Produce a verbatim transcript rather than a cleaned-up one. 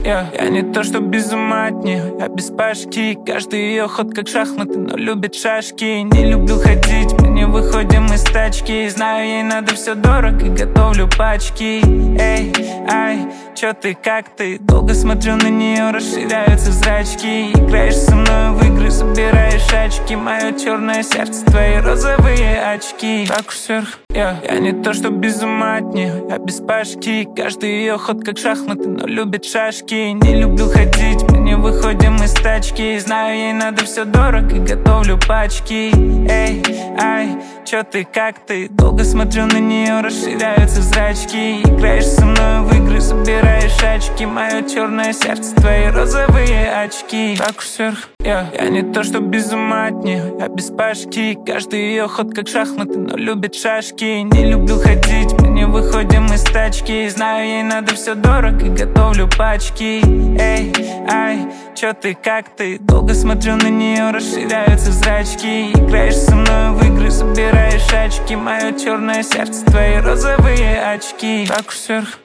Я, я не то что без ума от нее, я без башки. Каждый ее ход как шахматы, но любит шашки. Не люблю ходить, мы не выходим из тачки. Знаю, ей надо все дорого, готовлю пачки. Эй, ай, чё ты, как ты? Долго смотрю на нее, расширяются зрачки. Играешь со мной в игры, собираешь очки. Мое черное сердце, твои розовые очки. Так уж сверх, я, я не то что без ума от нее, я без башки. Каждый ее ход как шахматы, но любит шашки. Не люблю ходить, мы не выходим из тачки. Знаю, ей надо все дорого, готовлю пачки. Эй, ай, чё ты, как ты? Долго смотрю на нее, расширяются зрачки. Играешь со мной в игры, собираешь очки. Мое черное сердце, твои розовые очки. Так уж сверх, я, я не то что без ума от нее, я без башки. Каждый ее ход как шахматы, но любит шашки. Не люблю ходить, мы не выходим из тачки. Знаю, ей надо все дорого, готовлю пачки. Эй, ай, чё ты, как ты? Долго смотрю на нее, расширяются зрачки. Играешь со мной в игры, собираешь очки. Мое черное сердце, твои розовые очки. Так уж сверх.